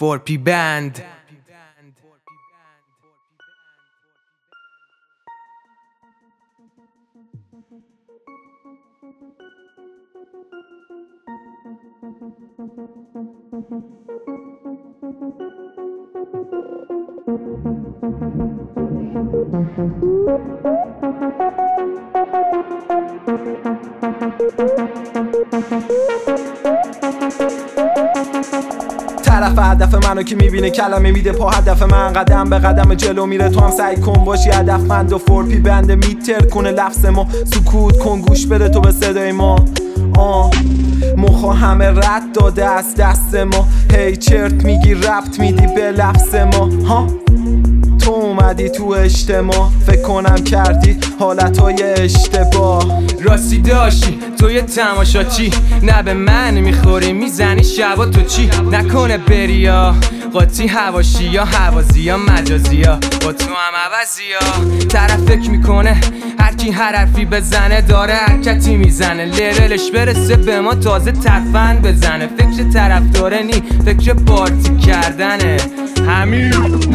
4P Band. طرف هدف منو که میبینه کلمه میده پا هدف من قدم به قدم جلو میره تو هم سعی کن باشی هدفمند و 4P بنده میتر کنه لفظ ما سکوت کن گوش بده تو به صدای ما مخا همه رد داده از دست ما هی چرت میگی ربط میدی به لفظ ما تو اومدی تو اجتماع فکر کنم کردی حالتهای اشتباه راستی داشتی تو یه تماشاچی نه به من میخوری میزنی شبا تو چی نکنه بری یا قاطی هواشی یا حوازی یا مجازی یا با تو هم عوضی یا طرف فکر میکنه هرکی هر حرفی بزنه داره حرکتی میزنه لیرلش برسه به ما تازه ترفند بزنه فکر طرف داره نی فکر پارتی کردنه همین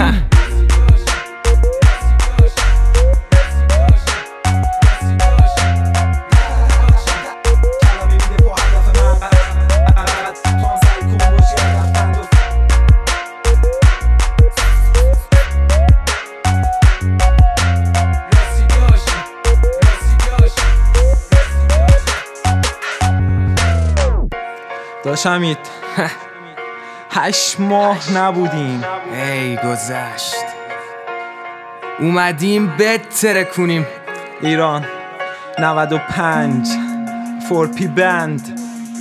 داشمید 8 ماه نبودیم ای گذشت اومدیم بتره کنیم ایران 95 4P بند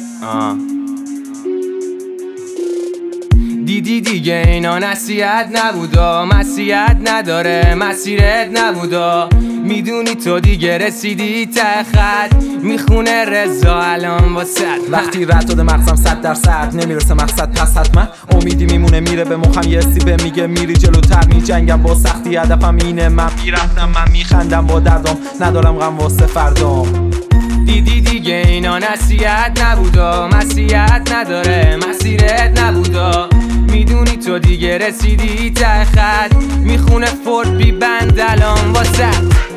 دیدی دیگه اینا نصیحت نبودا مسیحت نداره مسیرت نبودا میدونی تو دیگه رسیدی ته خط میخونه رضا الان واسه وقتی رد داده مغزم 100% نمیرسه مقصد پس حتما امیدی میمونه میره به مخم یه سیبه میگه میری جلوتر میجنگم با سختی هدفم اینه من میرفتم من میخندم با دردم ندارم غم واسه فردام دیدی دیگه اینا نصیحت نبودا مسیحت نداره مسیرت نبودا میدونی تو دیگه رسیدی ته خط میخونه 4P بند الان واسه